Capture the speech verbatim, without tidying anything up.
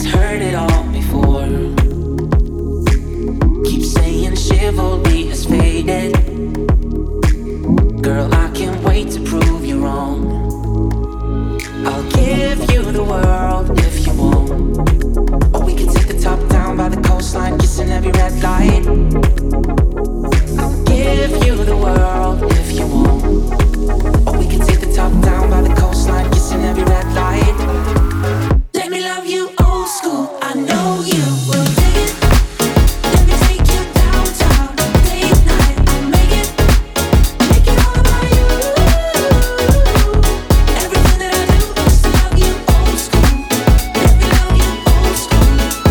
heard it all before. Keep saying chivalry is faded. Girl, I can't wait to prove you wrong. I'll give you the world if you want. Or we can take the top down by the coastline, kissing every red light. I'll give you the world if you want. Or we can take the top down by the coastline, kissing every red light. Let me love you old school, I know you.